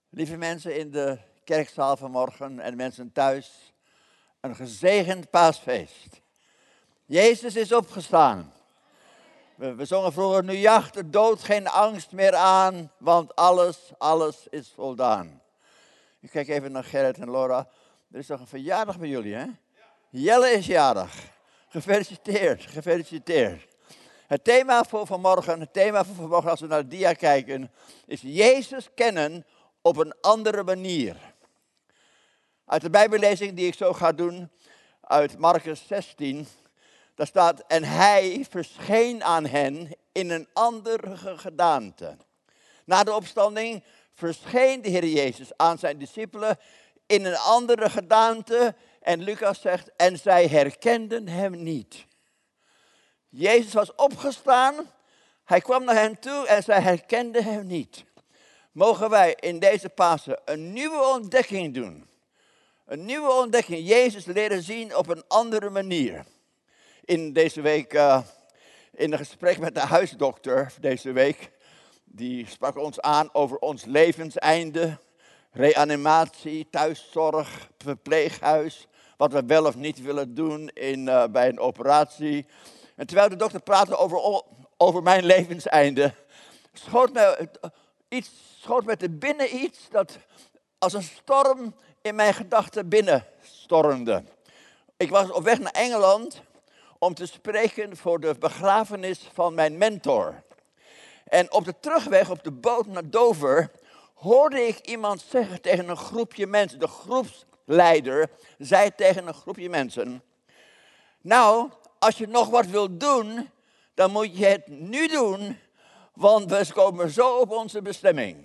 Lieve mensen in de kerkzaal vanmorgen en mensen thuis, een gezegend paasfeest. Jezus is opgestaan. We zongen vroeger, nu jaagt de dood geen angst meer aan, want alles is voldaan. Ik kijk even naar Gerrit en Laura. Er is toch een verjaardag bij jullie, hè? Jelle is jarig. Gefeliciteerd. Het thema voor vanmorgen, als we naar de dia kijken, is Jezus kennen op een andere manier. Uit de Bijbellezing die ik zo ga doen, uit Marcus 16, daar staat, en hij verscheen aan hen in een andere gedaante. Na de opstanding verscheen de Heer Jezus aan zijn discipelen in een andere gedaante. En Lucas zegt, en zij herkenden hem niet. Jezus was opgestaan, hij kwam naar hen toe en zij herkenden hem niet. Mogen wij in deze Pasen een nieuwe ontdekking doen. Een nieuwe ontdekking, Jezus leren zien op een andere manier. In deze week, in een gesprek met de huisdokter deze week, die sprak ons aan over ons levenseinde, reanimatie, thuiszorg, verpleeghuis, wat we wel of niet willen doen bij een operatie. En terwijl de dokter praatte over mijn levenseinde, schoot me te binnen iets dat als een storm in mijn gedachten binnenstormde. Ik was op weg naar Engeland om te spreken voor de begrafenis van mijn mentor. En op de terugweg, op de boot naar Dover, hoorde ik iemand zeggen tegen een groepje mensen. De groepsleider zei tegen een groepje mensen, nou, als je nog wat wilt doen, dan moet je het nu doen, want we komen zo op onze bestemming.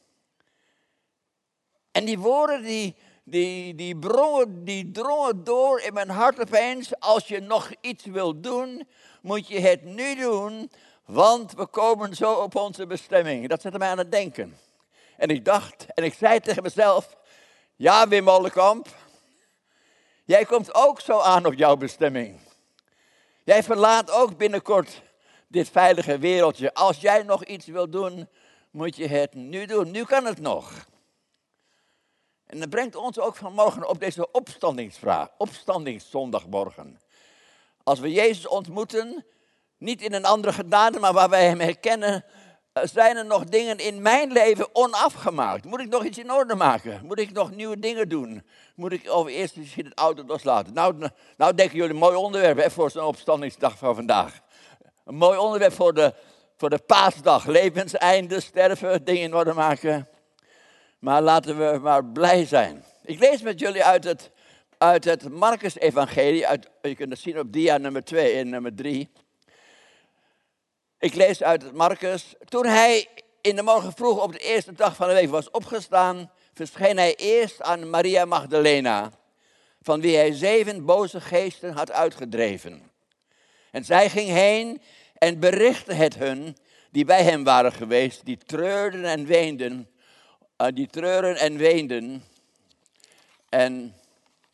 En die woorden die drongen door in mijn hart opeens. Als je nog iets wilt doen, moet je het nu doen, want we komen zo op onze bestemming. Dat zette mij aan het denken. En ik zei tegen mezelf, ja Wim Ollekamp, jij komt ook zo aan op jouw bestemming. Jij verlaat ook binnenkort dit veilige wereldje. Als jij nog iets wilt doen, moet je het nu doen. Nu kan het nog. En dat brengt ons ook vanmorgen op deze opstandingszondagmorgen. Als we Jezus ontmoeten, niet in een andere gedaante, maar waar wij hem herkennen, zijn er nog dingen in mijn leven onafgemaakt. Moet ik nog iets in orde maken? Moet ik nog nieuwe dingen doen? Moet ik eerst misschien het oude loslaten? Nou denken jullie een mooi onderwerp hè, voor zo'n opstandingsdag van vandaag. Een mooi onderwerp voor de paasdag. Levenseinde, sterven, dingen in orde maken. Maar laten we maar blij zijn. Ik lees met jullie uit het Marcus-evangelie. Je kunt het zien op dia nummer 2 en nummer 3. Ik lees uit het Marcus. Toen hij in de morgen vroeg op de eerste dag van de week was opgestaan, verscheen hij eerst aan Maria Magdalena, van wie hij 7 boze geesten had uitgedreven. En zij ging heen en berichtte het hun die bij hem waren geweest, die treurden en weenden. En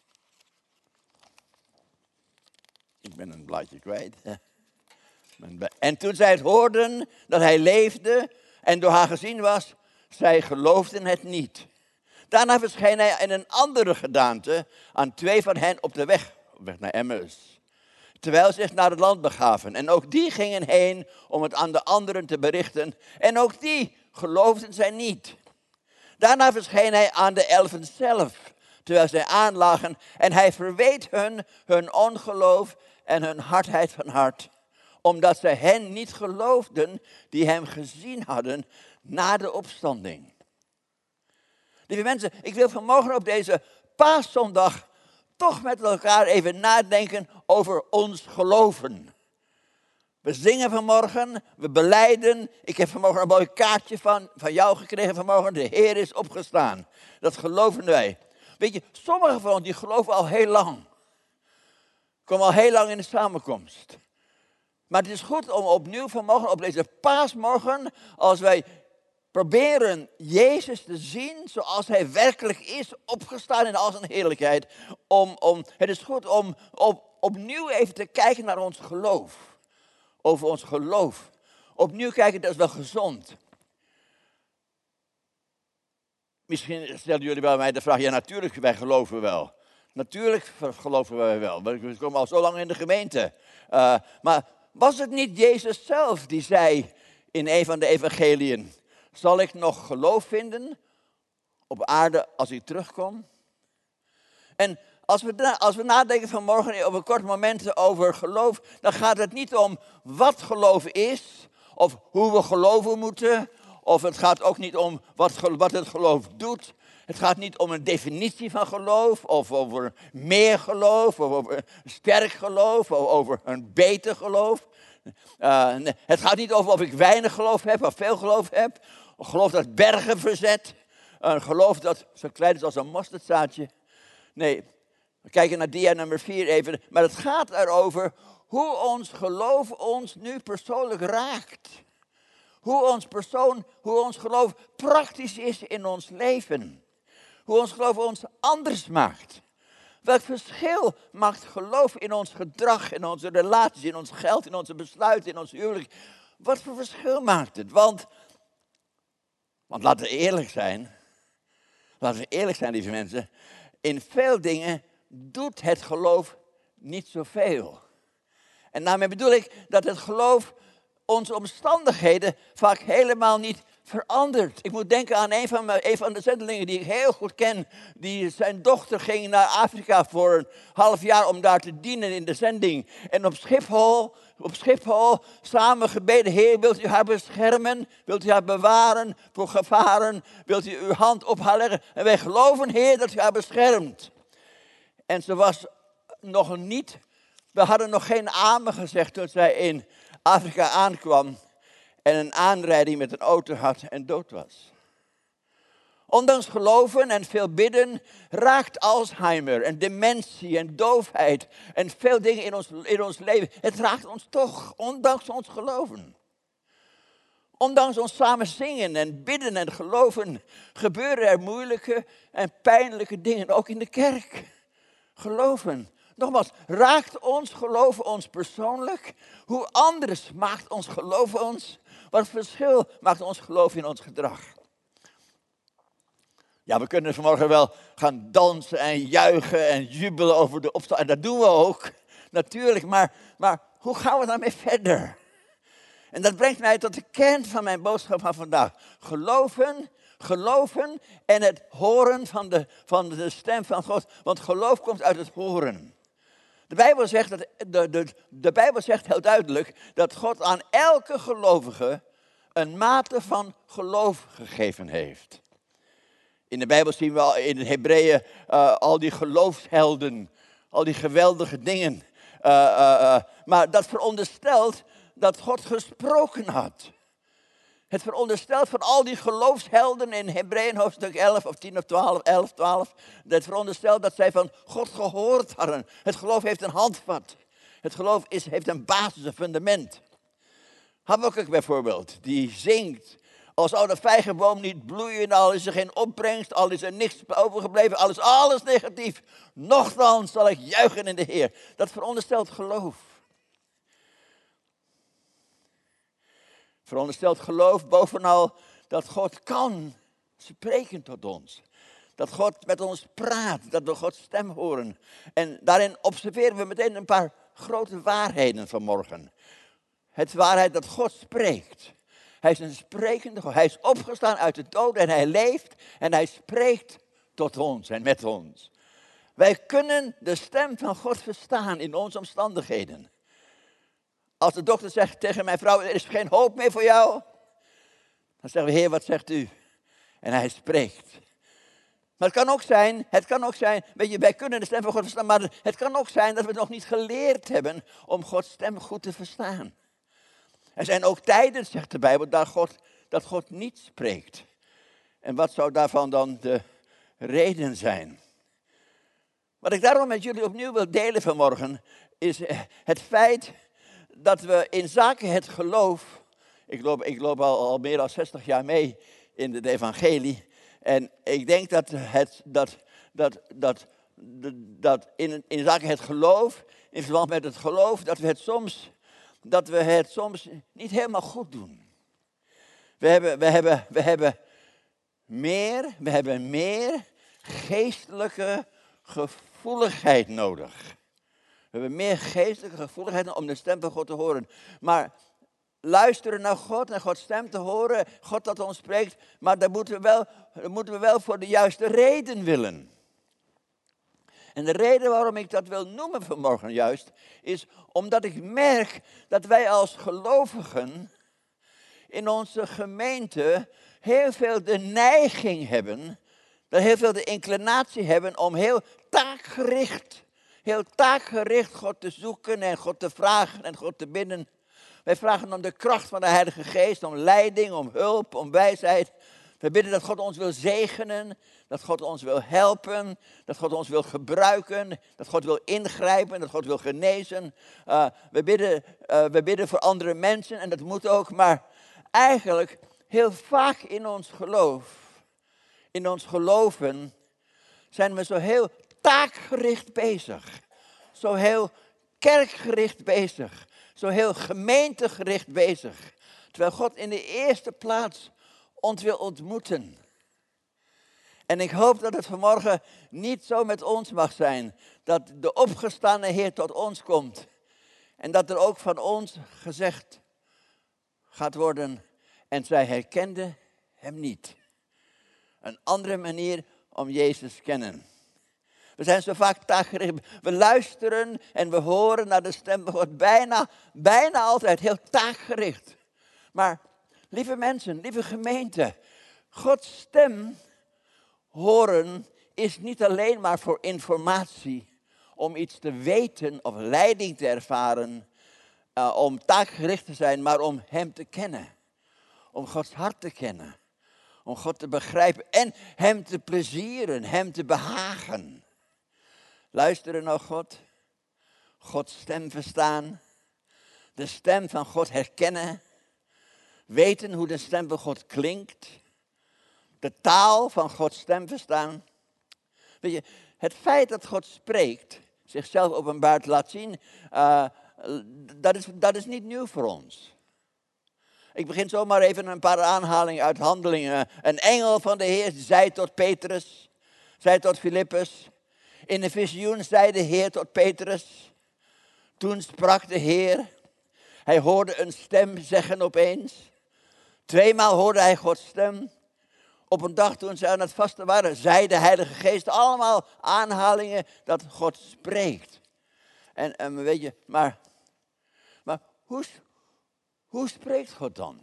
ik ben een blaadje kwijt. En toen zij het hoorden dat hij leefde en door haar gezien was, zij geloofden het niet. Daarna verscheen hij in een andere gedaante aan 2 van hen op weg naar Emmaus. Terwijl ze zich naar het land begaven. En ook die gingen heen om het aan de anderen te berichten. En ook die geloofden zij niet. Daarna verscheen hij aan de 11 zelf, terwijl zij aanlagen. En hij verweet hun ongeloof en hun hardheid van hart. Omdat zij hen niet geloofden die hem gezien hadden na de opstanding. Lieve mensen, ik wil vanmorgen op deze paaszondag toch met elkaar even nadenken over ons geloven. We zingen vanmorgen, we belijden. Ik heb vanmorgen een mooi kaartje van jou gekregen vanmorgen. De Heer is opgestaan. Dat geloven wij. Weet je, sommigen van ons die geloven al heel lang. Komen al heel lang in de samenkomst. Maar het is goed om opnieuw vanmorgen op deze paasmorgen, als wij proberen Jezus te zien zoals hij werkelijk is, opgestaan in al zijn heerlijkheid. Het is goed om opnieuw even te kijken naar ons geloof. Over ons geloof. Opnieuw kijken, dat is wel gezond. Misschien stellen jullie bij mij de vraag, ja natuurlijk, wij geloven wel. Natuurlijk geloven wij wel, we komen al zo lang in de gemeente. Maar was het niet Jezus zelf die zei in een van de evangeliën, zal ik nog geloof vinden op aarde als ik terugkom? En als we nadenken vanmorgen op een kort moment over geloof, dan gaat het niet om wat geloof is, of hoe we geloven moeten, of het gaat ook niet om wat het geloof doet. Het gaat niet om een definitie van geloof, of over meer geloof, of over een sterk geloof, of over een beter geloof. Nee, het gaat niet over of ik weinig geloof heb, of veel geloof heb. Een geloof dat bergen verzet. Een geloof dat zo klein is als een mosterdzaadje. Nee, we kijken naar dia nummer 4 even. Maar het gaat erover hoe ons geloof ons nu persoonlijk raakt. Hoe ons geloof praktisch is in ons leven. Hoe ons geloof ons anders maakt. Welk verschil maakt geloof in ons gedrag, in onze relaties, in ons geld, in onze besluiten, in ons huwelijk. Wat voor verschil maakt het? Want laten we eerlijk zijn. Laten we eerlijk zijn, lieve mensen. In veel dingen doet het geloof niet zoveel. En daarmee bedoel ik dat het geloof onze omstandigheden vaak helemaal niet verandert. Ik moet denken aan een van de zendelingen die ik heel goed ken. Zijn dochter ging naar Afrika voor een half jaar om daar te dienen in de zending. En op Schiphol samen gebeden, Heer, wilt u haar beschermen? Wilt u haar bewaren voor gevaren? Wilt u uw hand op haar leggen? En wij geloven, Heer, dat u haar beschermt. En ze was nog niet, we hadden nog geen amen gezegd toen zij in Afrika aankwam en een aanrijding met een auto had en dood was. Ondanks geloven en veel bidden raakt Alzheimer en dementie en doofheid en veel dingen in ons leven. Het raakt ons toch, ondanks ons geloven. Ondanks ons samen zingen en bidden en geloven gebeuren er moeilijke en pijnlijke dingen, ook in de kerk. Geloven. Nogmaals, raakt ons geloven ons persoonlijk? Hoe anders maakt ons geloven ons? Wat verschil maakt ons geloof in ons gedrag? Ja, we kunnen vanmorgen wel gaan dansen en juichen en jubelen over de opstanding. En dat doen we ook, natuurlijk. Maar hoe gaan we daarmee verder? En dat brengt mij tot de kern van mijn boodschap van vandaag. Geloven en het horen van de stem van God. Want geloof komt uit het horen. De Bijbel zegt heel duidelijk dat God aan elke gelovige een mate van geloof gegeven heeft. In de Bijbel zien we al in de Hebreeën al die geloofshelden, al die geweldige dingen. Maar dat veronderstelt dat God gesproken had. Het veronderstelt van al die geloofshelden in Hebreeën hoofdstuk 11 of 10 of 12, 11, 12. Het veronderstelt dat zij van God gehoord hadden. Het geloof heeft een handvat. Het geloof heeft een basis, een fundament. Habakkuk bijvoorbeeld, die zingt. Al zou de vijgenboom niet bloeien, al is er geen opbrengst, al is er niks overgebleven, alles negatief. Nochtans zal ik juichen in de Heer. Dat veronderstelt geloof. Veronderstelt geloof bovenal dat God kan spreken tot ons. Dat God met ons praat, dat we Gods stem horen. En daarin observeren we meteen een paar grote waarheden vanmorgen. Het waarheid dat God spreekt. Hij is een sprekende God. Hij is opgestaan uit de dood en hij leeft en hij spreekt tot ons en met ons. Wij kunnen de stem van God verstaan in onze omstandigheden. Als de dokter zegt tegen mijn vrouw, er is geen hoop meer voor jou. Dan zeggen we, Heer, wat zegt u? En hij spreekt. Maar het kan ook zijn, weet je, wij kunnen de stem van God verstaan, maar het kan ook zijn dat we nog niet geleerd hebben om Gods stem goed te verstaan. Er zijn ook tijden, zegt de Bijbel, dat God niet spreekt. En wat zou daarvan dan de reden zijn? Wat ik daarom met jullie opnieuw wil delen vanmorgen, is het feit dat we in zaken het geloof, ik loop al meer dan 60 jaar mee in het evangelie. En ik denk dat in zaken het geloof, in verband met het geloof, dat we het soms niet helemaal goed doen. We hebben we hebben meer geestelijke gevoeligheid nodig. We hebben meer geestelijke gevoeligheid om de stem van God te horen. Maar luisteren naar God en Gods stem te horen, God dat ons spreekt, maar dat moeten we wel voor de juiste reden willen. En de reden waarom ik dat wil noemen vanmorgen juist, is omdat ik merk dat wij als gelovigen in onze gemeente heel veel de neiging hebben, dat heel veel de inclinatie hebben om heel taakgericht God te zoeken en God te vragen en God te bidden. Wij vragen om de kracht van de Heilige Geest, om leiding, om hulp, om wijsheid. We bidden dat God ons wil zegenen, dat God ons wil helpen, dat God ons wil gebruiken, dat God wil ingrijpen, dat God wil genezen. We bidden voor andere mensen en dat moet ook, maar eigenlijk heel vaak in ons geloven, zijn we zo heel taakgericht bezig. Zo heel kerkgericht bezig. Zo heel gemeentegericht bezig. Terwijl God in de eerste plaats ons wil ontmoeten. En ik hoop dat het vanmorgen niet zo met ons mag zijn. Dat de opgestane Heer tot ons komt. En dat er ook van ons gezegd gaat worden. En zij herkenden hem niet. Een andere manier om Jezus te kennen. We zijn zo vaak taakgericht. We luisteren en we horen naar de stem van God. Bijna altijd heel taakgericht. Maar lieve mensen, lieve gemeente. Gods stem horen is niet alleen maar voor informatie. Om iets te weten of leiding te ervaren. Om taakgericht te zijn, maar om hem te kennen. Om Gods hart te kennen. Om God te begrijpen en hem te plezieren, hem te behagen. Luisteren naar God. Gods stem verstaan. De stem van God herkennen. Weten hoe de stem van God klinkt. De taal van Gods stem verstaan. Weet je, het feit dat God spreekt, zichzelf openbaart, laat zien, dat is niet nieuw voor ons. Ik begin zomaar even een paar aanhalingen uit Handelingen. Een engel van de Heer zei tot Petrus, zei tot Filippus. In een visioen zei de Heer tot Petrus. Toen sprak de Heer. Hij hoorde een stem zeggen opeens. 2 maal hoorde hij Gods stem. Op een dag toen ze aan het vasten waren, zei de Heilige Geest allemaal aanhalingen dat God spreekt. En weet je, maar hoe spreekt God dan?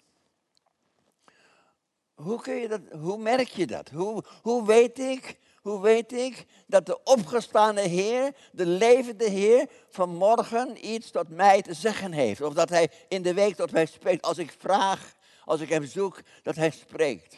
Hoe merk je dat? Hoe weet ik dat de opgestane Heer, de levende Heer, vanmorgen iets tot mij te zeggen heeft? Of dat hij in de week tot mij spreekt. Als ik vraag, als ik hem zoek, dat hij spreekt.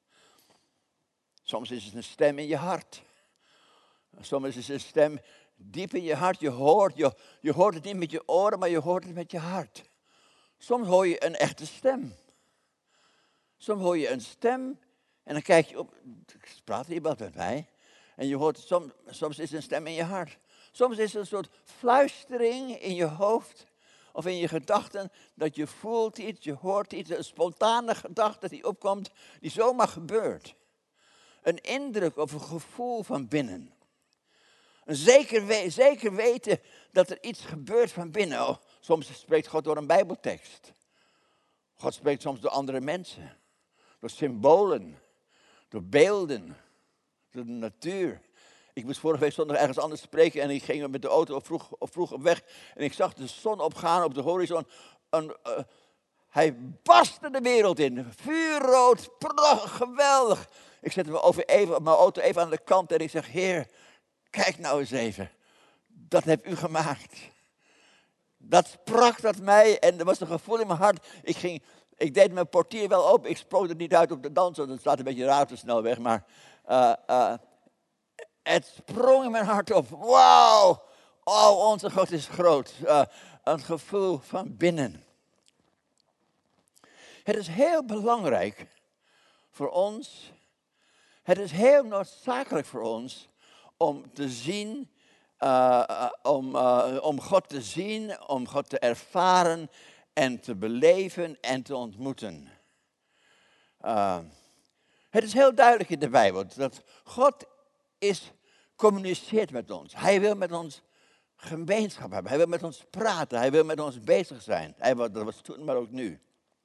Soms is het een stem in je hart. Soms is het een stem diep in je hart. Je hoort het niet met je oren, maar je hoort het met je hart. Soms hoor je een echte stem. Soms hoor je een stem en dan kijk je op, praat iemand met mij? En je hoort, soms is een stem in je hart. Soms is het een soort fluistering in je hoofd of in je gedachten, dat je voelt iets, je hoort iets, een spontane gedachte die opkomt, die zomaar gebeurt. Een indruk of een gevoel van binnen. Een zeker weten dat er iets gebeurt van binnen. Oh, soms spreekt God door een Bijbeltekst. God spreekt soms door andere mensen. Door symbolen. Door beelden. Door de natuur. Ik moest vorige week zondag ergens anders spreken en ik ging met de auto vroeg op weg. En ik zag de zon opgaan op de horizon. Hij barstte de wereld in. Vuurrood, prachtig, geweldig. Ik zette mijn auto even aan de kant en ik zeg, Heer, kijk nou eens even. Dat hebt u gemaakt. Dat sprak tot mij en er was een gevoel in mijn hart. Ik deed mijn portier wel open. Ik sprong er niet uit op de dans, want het staat een beetje raar op de snelweg. Maar het sprong in mijn hart op. Wauw! Oh, onze God is groot. Een gevoel van binnen. Het is heel belangrijk voor ons. Het is heel noodzakelijk voor ons om te zien, om God te zien, om God te ervaren en te beleven en te ontmoeten. Het is heel duidelijk in de Bijbel dat God communiceert met ons. Hij wil met ons gemeenschap hebben. Hij wil met ons praten. Hij wil met ons bezig zijn. Dat was toen, maar ook nu.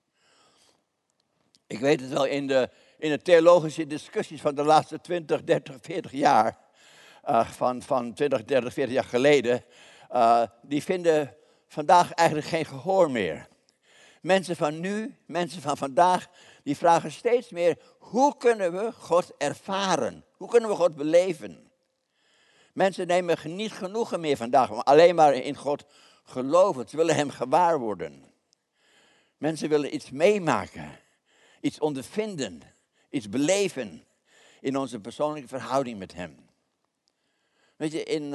Ik weet het wel in de theologische discussies van de laatste 20, 30, 40 jaar. Van 20, 30, 40 jaar geleden. Die vinden vandaag eigenlijk geen gehoor meer. Mensen van nu, mensen van vandaag, die vragen steeds meer: hoe kunnen we God ervaren? Hoe kunnen we God beleven? Mensen nemen niet genoegen meer vandaag, maar alleen maar in God geloven. Ze willen hem gewaar worden. Mensen willen iets meemaken, iets ondervinden, iets beleven in onze persoonlijke verhouding met hem. Weet je,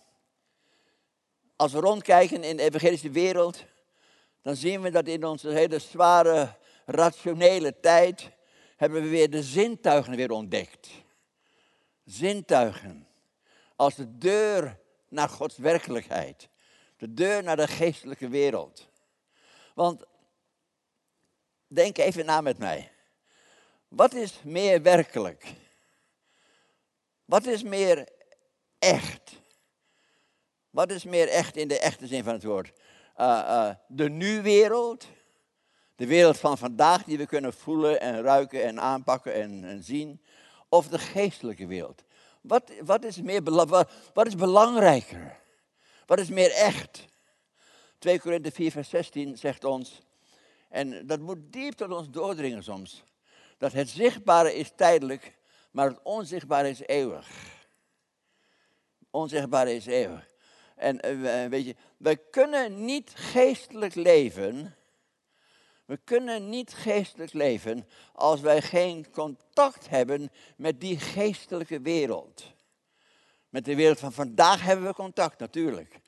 als we rondkijken in de evangelische wereld, dan zien we dat in onze hele zware, rationele tijd hebben we weer de zintuigen weer ontdekt. Zintuigen. Als de deur naar Gods werkelijkheid. De deur naar de geestelijke wereld. Want, denk even na met mij. Wat is meer werkelijk? Wat is meer echt? Wat is meer echt in de echte zin van het woord? De nu-wereld, de wereld van vandaag die we kunnen voelen en ruiken en aanpakken en zien, of de geestelijke wereld. Wat is belangrijker? Wat is meer echt? 2 Korinthe 4 vers 16 zegt ons, en dat moet diep tot ons doordringen soms, dat het zichtbare is tijdelijk, maar het onzichtbare is eeuwig. Onzichtbare is eeuwig. En weet je, we kunnen niet geestelijk leven. We kunnen niet geestelijk leven als wij geen contact hebben met die geestelijke wereld. Met de wereld van vandaag hebben we contact, natuurlijk.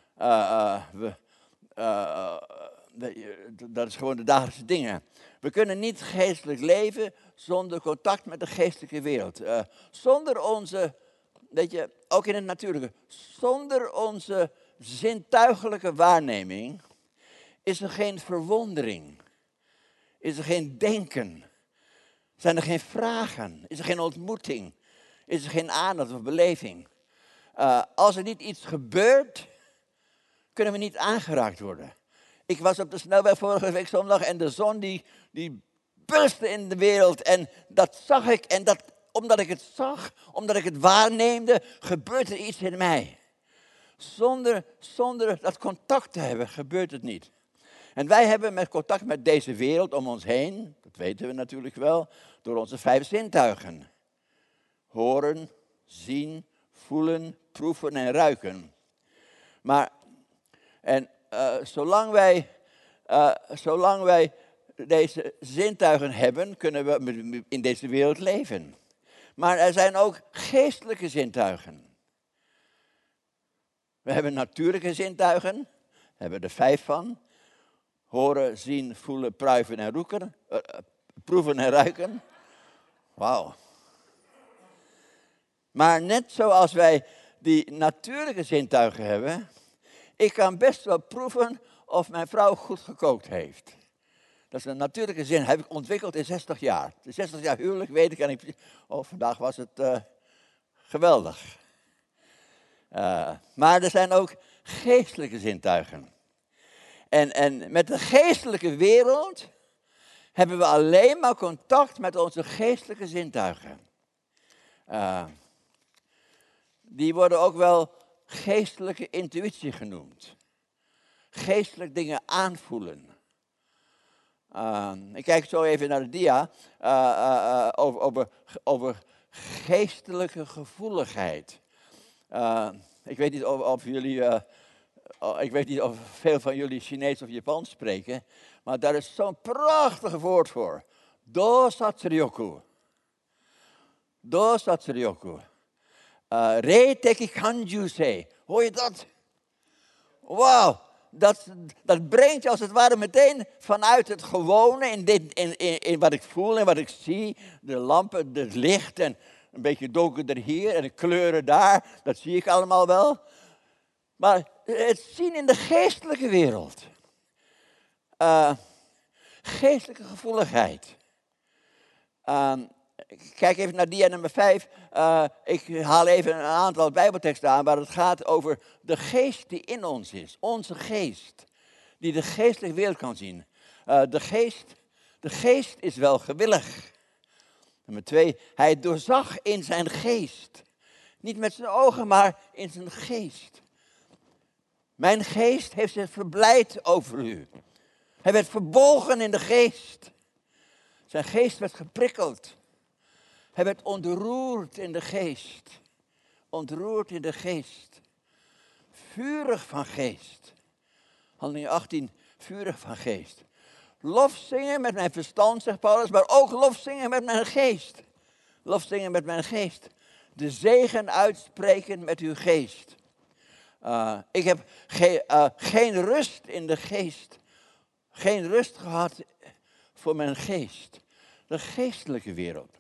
Dat is gewoon de dagelijkse dingen. We kunnen niet geestelijk leven zonder contact met de geestelijke wereld. Zonder onze, weet je, ook in het natuurlijke, zonder onze zintuigelijke waarneming is er geen verwondering. Is er geen denken. Zijn er geen vragen. Is er geen ontmoeting. Is er geen aandacht of beleving. Als er niet iets gebeurt, kunnen we niet aangeraakt worden. Ik was op de snelweg vorige week zondag en de zon die burstte in de wereld. En dat zag ik. En omdat ik het zag, omdat ik het waarneemde, gebeurt er iets in mij. Zonder dat contact te hebben, gebeurt het niet. En wij hebben met contact met deze wereld om ons heen, dat weten we natuurlijk wel, door onze 5 zintuigen. Horen, zien, voelen, proeven en ruiken. Maar, zolang wij deze zintuigen hebben, kunnen we in deze wereld leven. Maar er zijn ook geestelijke zintuigen. We hebben natuurlijke zintuigen, daar hebben we er 5 van. Horen, zien, voelen, pruimen en roeken. Proeven en ruiken. Wauw. Maar net zoals wij die natuurlijke zintuigen hebben, ik kan best wel proeven of mijn vrouw goed gekookt heeft. Dat is een natuurlijke zin, heb ik ontwikkeld in 60 jaar. De 60 jaar huwelijk weet ik, en vandaag was het geweldig. Maar er zijn ook geestelijke zintuigen. En met de geestelijke wereld hebben we alleen maar contact met onze geestelijke zintuigen. Die worden ook wel geestelijke intuïtie genoemd. Geestelijk dingen aanvoelen. Ik kijk zo even naar de dia over geestelijke gevoeligheid. Ik weet niet of jullie... ik weet niet of veel van jullie Chinees of Japans spreken, maar daar is zo'n prachtig woord voor. Dosatsuryoku. Dosatsuryoku. Reiteki kanjusei. Hoor je dat? Wauw. Dat brengt je als het ware meteen vanuit het gewone in wat ik voel en wat ik zie. De lampen, het licht en een beetje donkerder hier en de kleuren daar. Dat zie ik allemaal wel. Maar het zien in de geestelijke wereld. Geestelijke gevoeligheid. Kijk even naar dia nummer 5. Ik haal even een aantal bijbelteksten aan waar het gaat over de geest die in ons is. Onze geest, die de geestelijke wereld kan zien. De geest is wel gewillig. Nummer 2, hij doorzag in zijn geest. Niet met zijn ogen, maar in zijn geest. Mijn geest heeft zich verblijd over u. Hij werd verbolgen in de geest. Zijn geest werd geprikkeld. Hij werd ontroerd in de geest. Ontroerd in de geest. Vurig van geest. Handelingen 18, vurig van geest. Lof zingen met mijn verstand, zegt Paulus, maar ook lof zingen met mijn geest. Lof zingen met mijn geest. De zegen uitspreken met uw geest. Ik heb geen rust in de geest. Geen rust gehad voor mijn geest. De geestelijke wereld.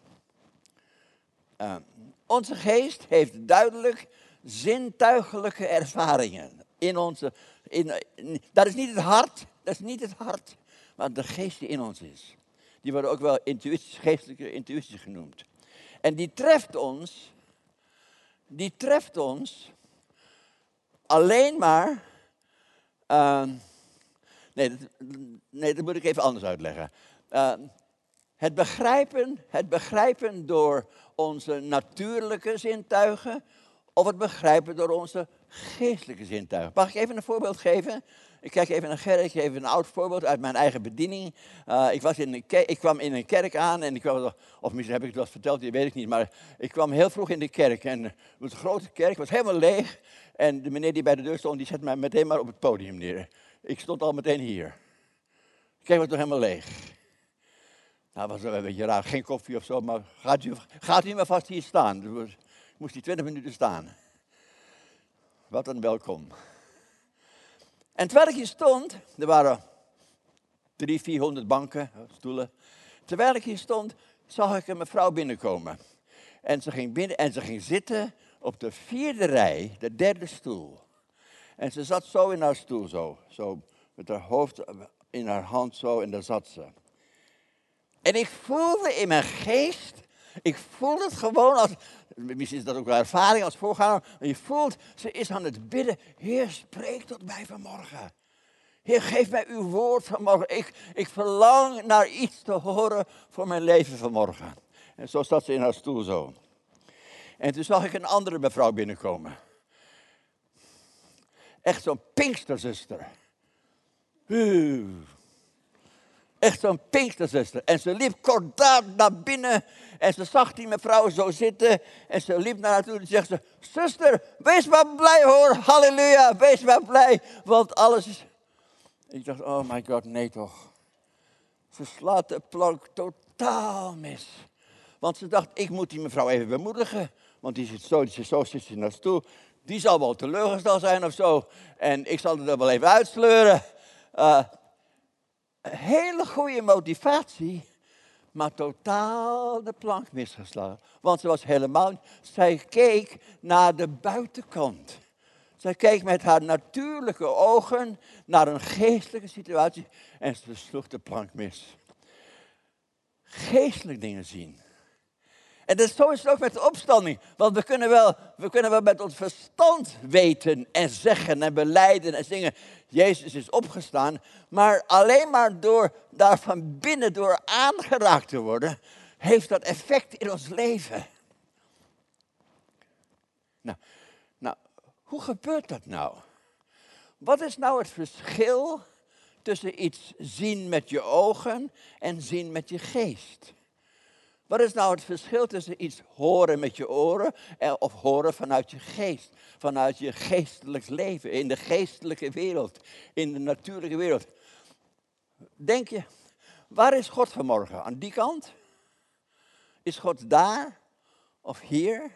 Onze geest heeft duidelijk zintuigelijke ervaringen. Dat is niet het hart. Dat is niet het hart. Maar de geest die in ons is. Die worden ook wel geestelijke intuïties genoemd. En die treft ons alleen maar. Dat moet ik even anders uitleggen. Het begrijpen door onze natuurlijke zintuigen of het begrijpen door onze geestelijke zintuigen. Mag ik even een voorbeeld geven? Ik kijk even naar Gerrit, even een oud voorbeeld uit mijn eigen bediening. Ik kwam in een kerk aan en of misschien heb ik het wel eens verteld, dat weet ik niet. Maar ik kwam heel vroeg in de kerk en het was een grote kerk, was helemaal leeg. En de meneer die bij de deur stond, die zette mij meteen maar op het podium neer. Ik stond al meteen hier. De kerk was toch helemaal leeg. Nou, was wel een beetje raar, geen koffie of zo, maar gaat u maar vast hier staan. Dus moest hij 20 minuten staan. Wat een welkom. En terwijl ik hier stond, er waren 300-400 banken, stoelen. Terwijl ik hier stond, zag ik een mevrouw binnenkomen. En ze ging binnen en ze ging zitten op de 4e rij, de 3e stoel. En ze zat zo in haar stoel, zo met haar hoofd in haar hand zo en daar zat ze. En ik voelde in mijn geest, ik voelde het gewoon als, misschien is dat ook wel ervaring als voorganger, maar je voelt, ze is aan het bidden. Heer, spreek tot mij vanmorgen. Heer, geef mij uw woord vanmorgen. Ik verlang naar iets te horen voor mijn leven vanmorgen. En zo zat ze in haar stoel zo. En toen zag ik een andere mevrouw binnenkomen. Echt zo'n Pinksterzuster. Echt zo'n Pinksterzuster. En ze liep kordaat naar binnen. En ze zag die mevrouw zo zitten. En ze liep naar haar toe en zegt ze: zuster, wees maar blij hoor. Halleluja, wees maar blij. Want alles is... Ik dacht, oh my god, nee toch. Ze slaat de plank totaal mis. Want ze dacht, ik moet die mevrouw even bemoedigen. Want die zit in haar stoel. Die zal wel teleurgesteld zijn of zo. En ik zal het er wel even uitsleuren. Hele goede motivatie, maar totaal de plank misgeslagen. Want ze was helemaal, zij keek naar de buitenkant. Zij keek met haar natuurlijke ogen naar een geestelijke situatie en ze sloeg de plank mis. Geestelijke dingen zien. En zo is het ook met de opstanding. Want we kunnen wel met ons verstand weten en zeggen en belijden en zingen: Jezus is opgestaan. Maar alleen maar door daar van binnen door aangeraakt te worden, heeft dat effect in ons leven. Nou, hoe gebeurt dat nou? Wat is nou het verschil tussen iets zien met je ogen en zien met je geest? Wat is nou het verschil tussen iets horen met je oren of horen vanuit je geest? Vanuit je geestelijk leven, in de geestelijke wereld, in de natuurlijke wereld. Denk je, waar is God vanmorgen? Aan die kant? Is God daar? Of hier?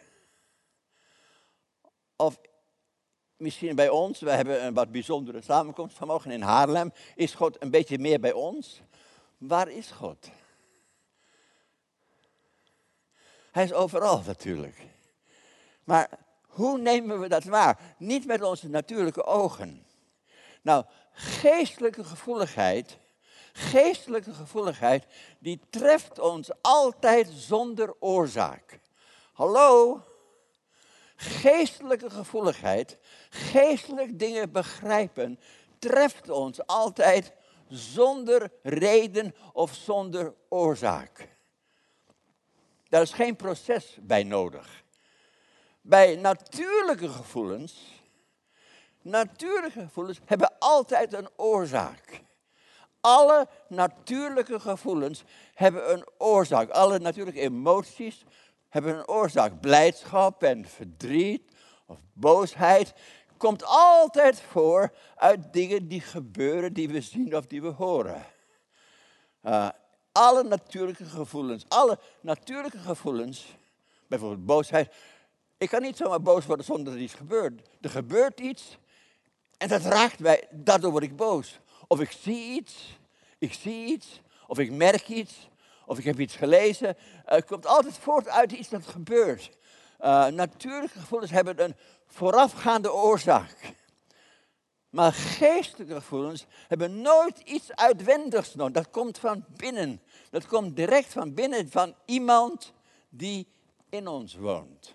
Of misschien bij ons? We hebben een wat bijzondere samenkomst vanmorgen in Haarlem. Is God een beetje meer bij ons? Waar is God? Hij is overal natuurlijk. Maar hoe nemen we dat waar? Niet met onze natuurlijke ogen. Nou, geestelijke gevoeligheid Geestelijke gevoeligheid, die treft ons altijd zonder oorzaak. Hallo? Geestelijke gevoeligheid, geestelijk dingen begrijpen, treft ons altijd zonder reden of zonder oorzaak. Daar is geen proces bij nodig. Bij natuurlijke gevoelens hebben altijd een oorzaak. Alle natuurlijke gevoelens hebben een oorzaak. Alle natuurlijke emoties hebben een oorzaak. Blijdschap en verdriet of boosheid komt altijd voor uit dingen die gebeuren, die we zien of die we horen. Alle natuurlijke gevoelens, bijvoorbeeld boosheid. Ik kan niet zomaar boos worden zonder dat er iets gebeurt. Er gebeurt iets en dat raakt mij, daardoor word ik boos. Of ik zie iets, of ik merk iets, of ik heb iets gelezen. Het komt altijd voort uit iets dat gebeurt. Natuurlijke gevoelens hebben een voorafgaande oorzaak. Maar geestelijke gevoelens hebben nooit iets uitwendigs nodig. Dat komt van binnen. Dat komt direct van binnen van iemand die in ons woont.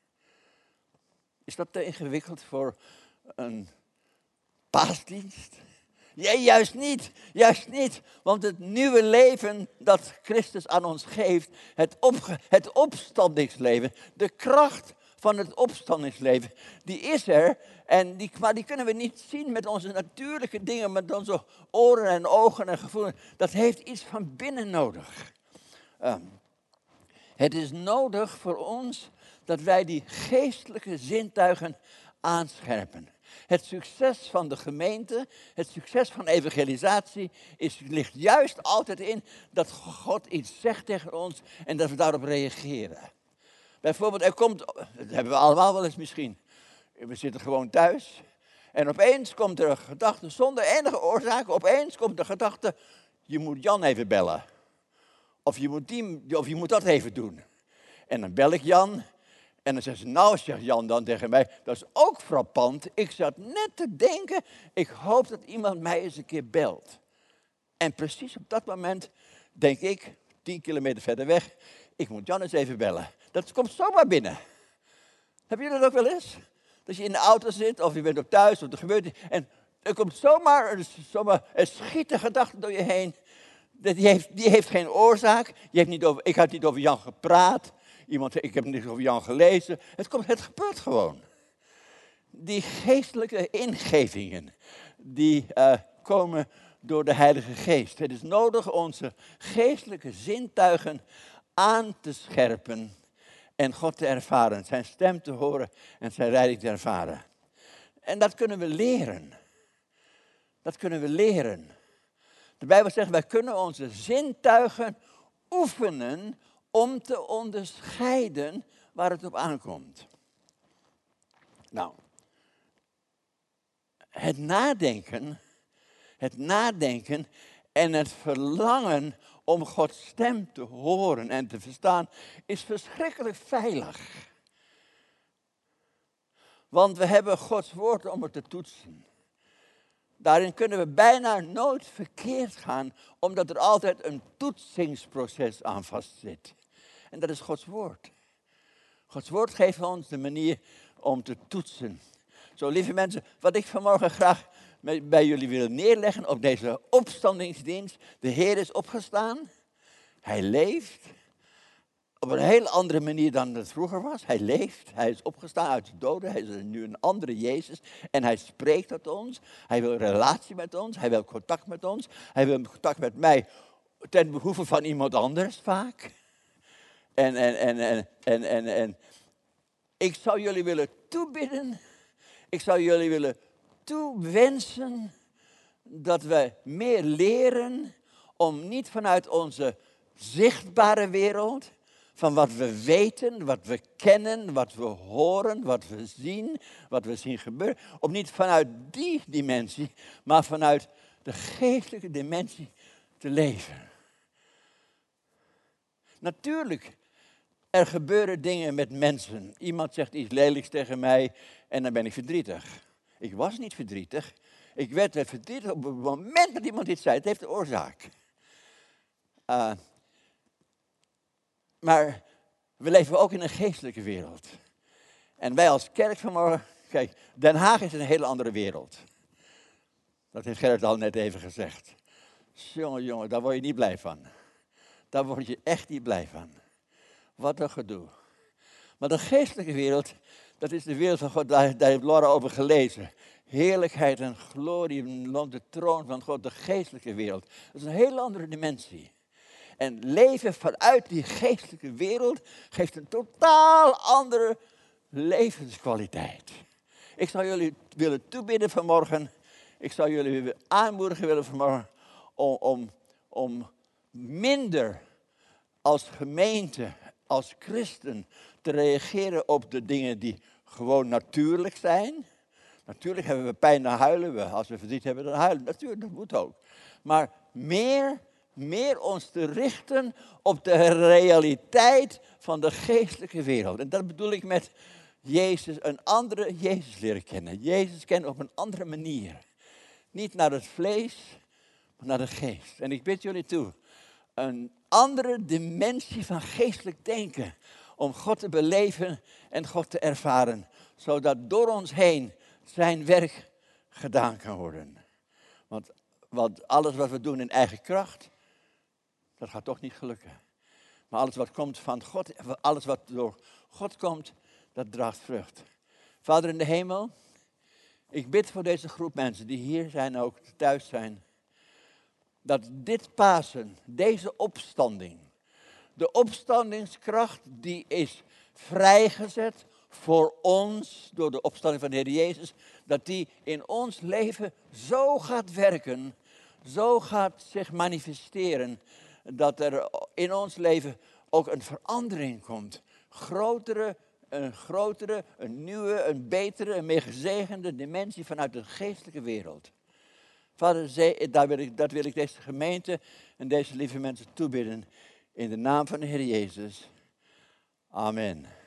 Is dat te ingewikkeld voor een paasdienst? Ja, juist niet. Want het nieuwe leven dat Christus aan ons geeft, het opstandingsleven, de kracht van het opstandingsleven, die is er. Maar die kunnen we niet zien met onze natuurlijke dingen, met onze oren en ogen en gevoelens. Dat heeft iets van binnen nodig. Het is nodig voor ons dat wij die geestelijke zintuigen aanscherpen. Het succes van de gemeente, het succes van evangelisatie ligt juist altijd in dat God iets zegt tegen ons en dat we daarop reageren. Bijvoorbeeld, dat hebben we allemaal wel eens misschien. We zitten gewoon thuis en opeens komt er een gedachte, zonder enige oorzaak, opeens komt de gedachte, je moet Jan even bellen. Of je moet dat even doen. En dan bel ik Jan. En dan zegt ze, nou, zegt Jan dan tegen mij, dat is ook frappant. Ik zat net te denken, ik hoop dat iemand mij eens een keer belt. En precies op dat moment denk ik, 10 kilometer verder weg, ik moet Jan eens even bellen. Dat komt zomaar binnen. Hebben jullie dat ook wel eens? Dat je in de auto zit, of je bent op thuis, of er gebeurt iets. En er komt zomaar een schiet een gedachte door je heen. Die heeft geen oorzaak. Ik had niet over Jan gepraat. Ik heb niet over Jan gelezen. Het gebeurt gewoon. Die geestelijke ingevingen, die komen door de Heilige Geest. Het is nodig onze geestelijke zintuigen aan te scherpen en God te ervaren. Zijn stem te horen en zijn leiding te ervaren. En dat kunnen we leren. De Bijbel zegt, wij kunnen onze zintuigen oefenen om te onderscheiden waar het op aankomt. Nou, het nadenken en het verlangen om Gods stem te horen en te verstaan is verschrikkelijk veilig. Want we hebben Gods woord om het te toetsen. Daarin kunnen we bijna nooit verkeerd gaan, omdat er altijd een toetsingsproces aan vastzit. En dat is Gods woord. Gods woord geeft ons de manier om te toetsen. Zo, lieve mensen, wat ik vanmorgen graag bij jullie wil neerleggen op deze opstandingsdienst. De Heer is opgestaan. Hij leeft. Op een heel andere manier dan het vroeger was. Hij leeft. Hij is opgestaan uit de doden. Hij is nu een andere Jezus. En hij spreekt tot ons. Hij wil relatie met ons. Hij wil contact met ons. Hij wil contact met mij ten behoeve van iemand anders vaak. En ik zou jullie willen toebidden. Ik zou jullie willen toewensen dat we meer leren om niet vanuit onze zichtbare wereld, van wat we weten, wat we kennen, wat we horen, wat we zien gebeuren, om niet vanuit die dimensie, maar vanuit de geestelijke dimensie te leven. Natuurlijk, er gebeuren dingen met mensen. Iemand zegt iets lelijks tegen mij en dan ben ik verdrietig. Ik was niet verdrietig. Ik werd verdrietig op het moment dat iemand iets zei. Het heeft een oorzaak. Maar we leven ook in een geestelijke wereld. En wij als kerk vanmorgen, kijk, Den Haag is een hele andere wereld. Dat heeft Gerrit al net even gezegd. Jongen, daar word je niet blij van. Daar word je echt niet blij van. Wat een gedoe. Maar de geestelijke wereld, dat is de wereld van God, daar heeft Laura over gelezen. Heerlijkheid en glorie rond de troon van God, de geestelijke wereld. Dat is een hele andere dimensie. En leven vanuit die geestelijke wereld geeft een totaal andere levenskwaliteit. Ik zou jullie willen toebidden vanmorgen. Ik zou jullie aanmoedigen willen vanmorgen om minder als gemeente, als christen te reageren op de dingen die gewoon natuurlijk zijn. Natuurlijk hebben we pijn, dan huilen we. Als we verdriet hebben, dan huilen we. Natuurlijk, dat moet ook. Maar meer ons te richten op de realiteit van de geestelijke wereld. En dat bedoel ik met Jezus, een andere Jezus leren kennen. Jezus kennen op een andere manier. Niet naar het vlees, maar naar de geest. En ik bid jullie toe, een andere dimensie van geestelijk denken. Om God te beleven en God te ervaren. Zodat door ons heen zijn werk gedaan kan worden. Want alles wat we doen in eigen kracht, dat gaat toch niet gelukken. Maar alles wat komt van God, alles wat door God komt, dat draagt vrucht. Vader in de hemel, ik bid voor deze groep mensen die hier zijn, ook thuis zijn. Dat dit Pasen, deze opstanding, de opstandingskracht die is vrijgezet voor ons door de opstanding van de Heer Jezus, dat die in ons leven zo gaat werken, zo gaat zich manifesteren, dat er in ons leven ook een verandering komt. Een grotere, een nieuwe, een betere, een meer gezegende dimensie vanuit de geestelijke wereld. Vader, dat wil ik deze gemeente en deze lieve mensen toebidden in de naam van de Heer Jezus. Amen.